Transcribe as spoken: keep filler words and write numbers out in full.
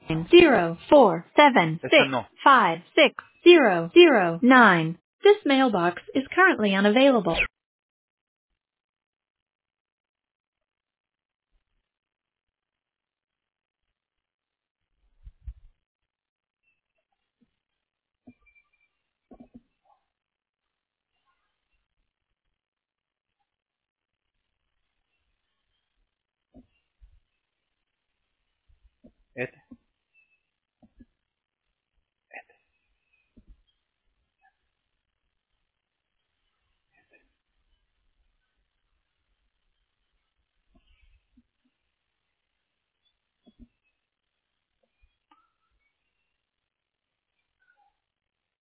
zero four seven Esa six no. five six zero zero nine. This mailbox is currently unavailable. Este.